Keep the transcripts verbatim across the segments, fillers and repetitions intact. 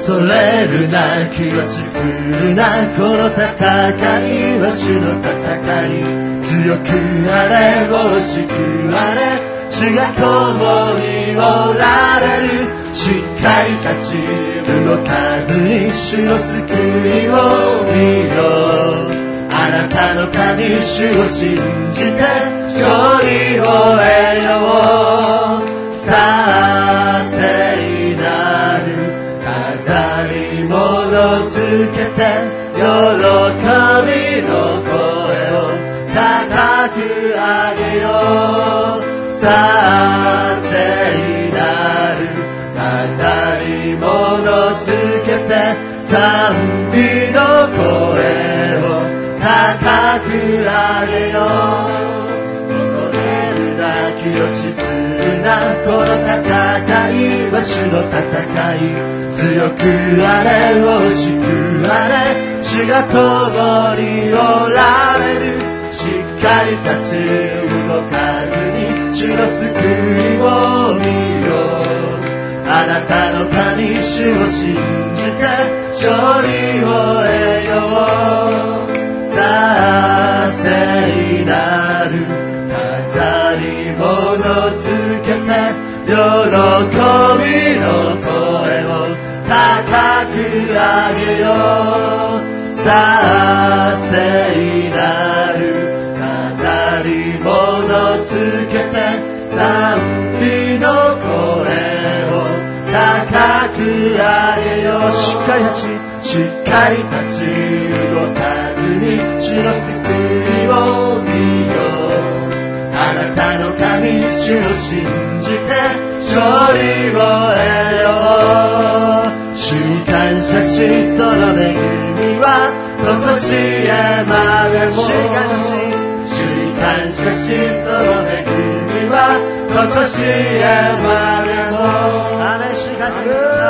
恐れるな気落ちするなこの戦いは主の戦い強くあれ惜しくあれ主が共におられるしっかり立ち動かずに主の救いを見よあなたの神主を信じて勝利を得ようさあ聖なる飾り物つけて喜びの声を高く上げようさあ聖なる飾り物つけて賛美の声を高く上げよう恐れるな気落ちするなこの戦いは主の戦い強くあれ惜しくあれ主が共におられるしっかり立ち動かずに主の救いを見よあなたの神主を信じて勝利を得ようさあ聖なる飾り物つけて喜びの声を高く上げようさあ聖なる飾り物つけて賛美の声を高く上げようしっかり立ちしっかり立ち動かずに主の救いを見ようあなたの神主を信じて勝利を得よう主に感謝しその恵みはとこしえまでも主に感謝しその恵みはとこしえまでもアーメン主に感謝し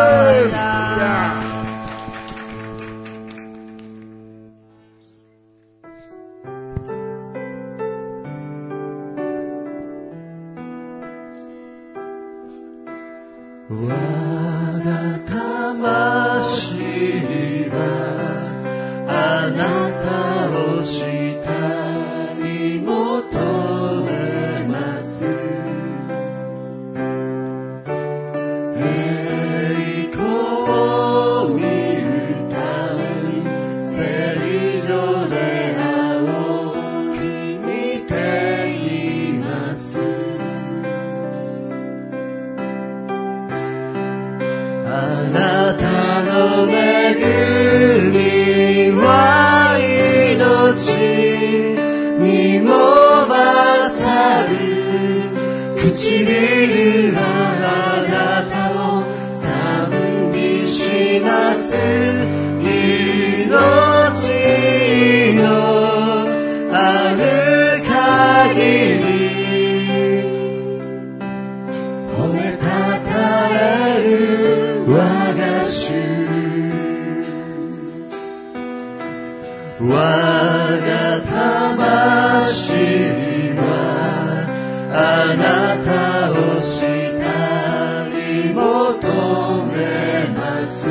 我が魂はあなたを下に求めます栄光を見るために聖所で仰ぎ見ていますあなたの恵みは命にも勝る唇はあなたを賛美します命のある限り褒めたたえる我が主我が魂はあなたを下に求めます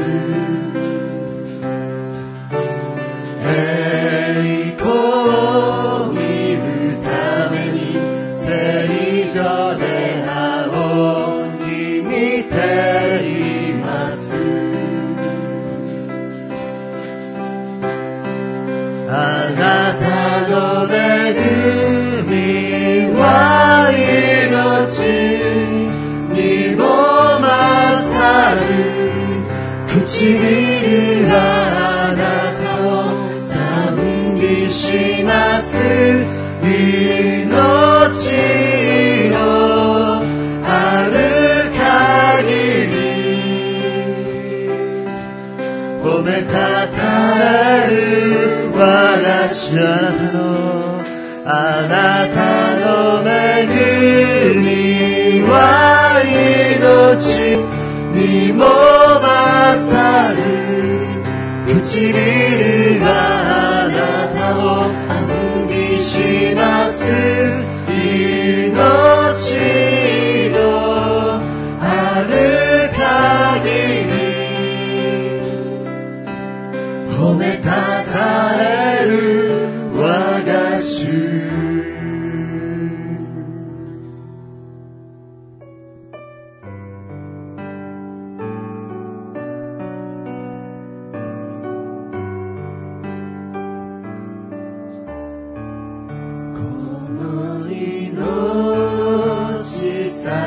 栄光を見るために聖所で仰ぎ見ていますあなたの恵みは命にも勝る唇はあなたを賛美します命のある限り褒めたたえる我が主あなたのあなたの恵みは命にも勝る唇はあなたを賛美します命のある限り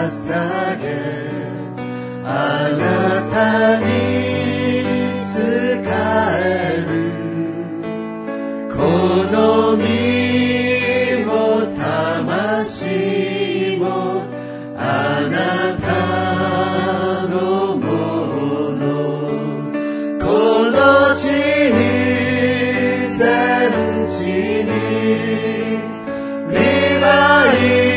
捧げあなたに仕えるこの身も魂もあなたのものこの地に全地に見舞い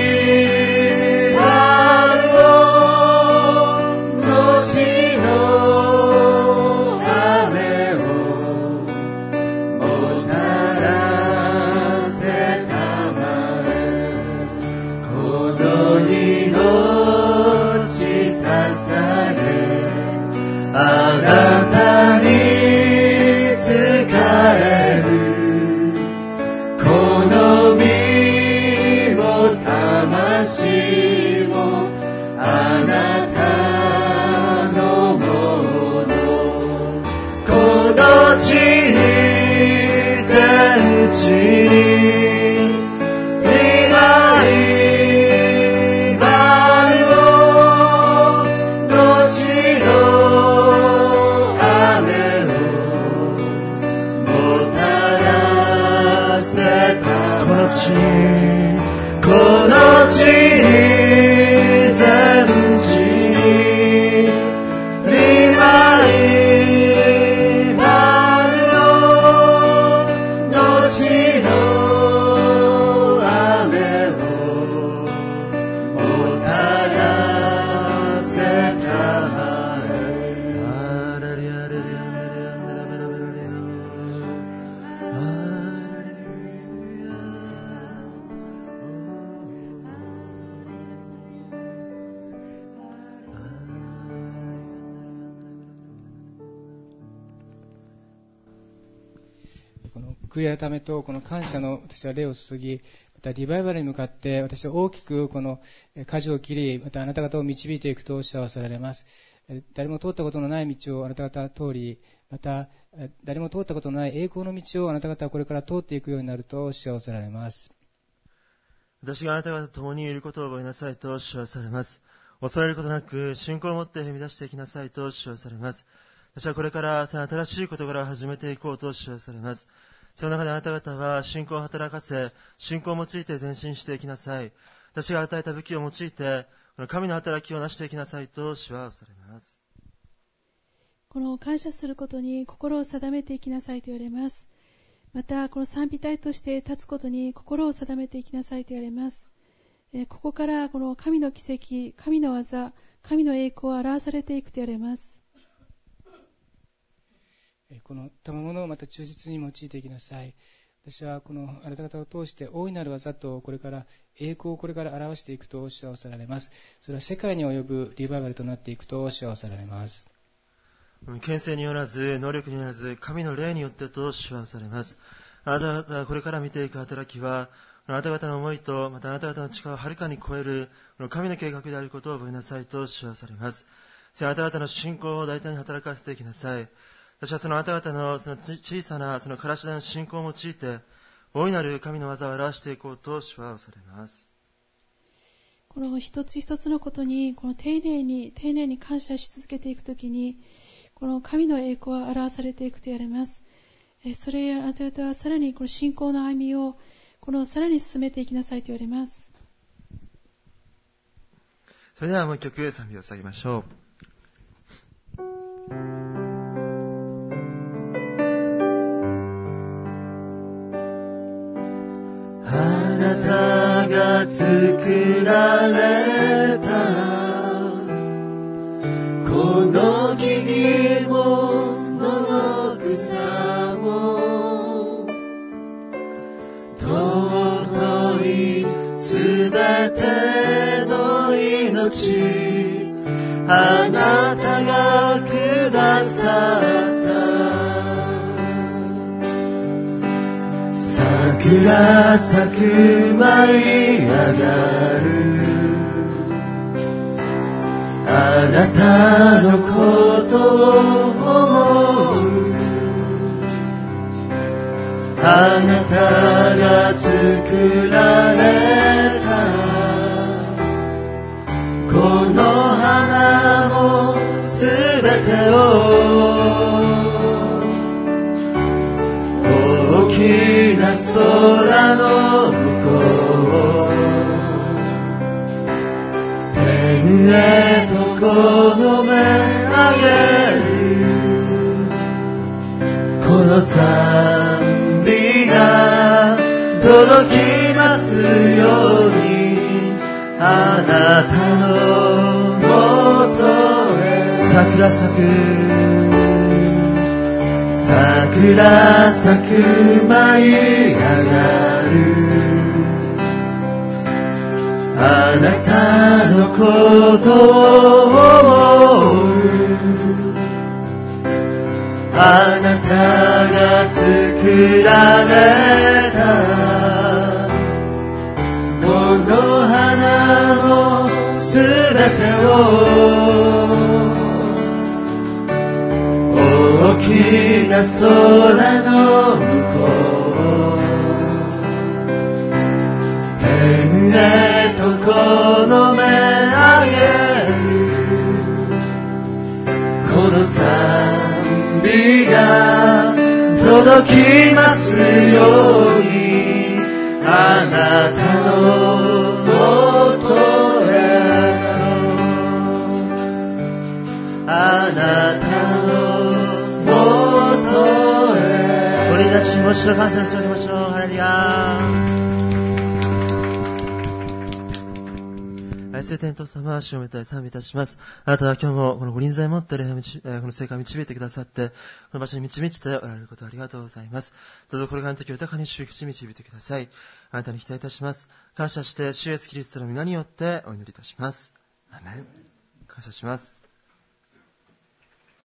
悔い改めとこの感謝の私は霊を注ぎ、またリバイバルに向かって私は大きくこの舵を切り、またあなた方を導いていくと幸せられます。誰も通ったことのない道をあなた方は通り、また誰も通ったことのない栄光の道をあなた方はこれから通っていくようになると幸せられます。 私があなた方と共にいることを覚えなさいと主はされます。恐れることなく信仰を持って踏み出していきなさいと主はされます。私はこれから新しい事柄を始めていこうと主はされます。その中であなた方は信仰を働かせ、信仰を用いて前進していきなさい。私が与えた武器を用いて、この神の働きをなしていきなさいと主はされます。 この感謝することに心を定めていきなさいと言われます。また、この賛美隊として立つことに心を定めていきなさいと言われます。えここからこの神の奇跡、神の技、神の栄光を表されていくと言われます。 この賜物をまた忠実に用いていきなさい。私はこのあなた方を通して大いなる技とこれから栄光をこれから表していくと幸せられます。それは世界に及ぶリバイバルとなっていくと幸せられます。 権勢によらず能力によらず神の霊によってと主はされます。あなた方がこれから見ていく働きはあなた方の思いとまたあなた方の力をはるかに超える神の計画であることを覚えなさいと主はされます。あなた方の信仰を大胆に働かせていきなさい。私はそのあなた方のその小さなそのからしなの信仰を用いて大いなる神の技を表していこうと主はされます。 この一つ一つのことにこの丁寧に丁寧に感謝し続けていくときにこの神の栄光は表されていくと言われます。それやあなた方はさらにこの信仰の歩みをこのさらに進めていきなさいと言われます。 それではもう一曲賛美を捧げましょう。あなたが作られたこの木々も野の草も尊いすべての命あなたがくださった桜咲く舞い上がるあなたのことを思うあなたが作られたこてを大きな空の向こう天へとこの目上げるこの賛美が届きますようにあなたのもとへ桜咲く桜咲く舞い上がるあなたのことを思うあなたが作られたこの花のすべてを大きな空の向こう天へとこの目上げるこの賛美が届きますようにあなたのもとへあなたのもとへ取り出しもしと感謝にしておきましょう。ハレルヤ愛する天父様、主をめたい賛美いたします。あなたは今日もこのご臨在を持って礼拝を導この聖火を導いてくださって、この場所に導いておられることをありがとうございます。どうぞこれからの時を豊かに祝福し導いてください。あなたに期待いたします。感謝して主イエスキリストの皆によってお祈りいたします。アーメン。感謝します。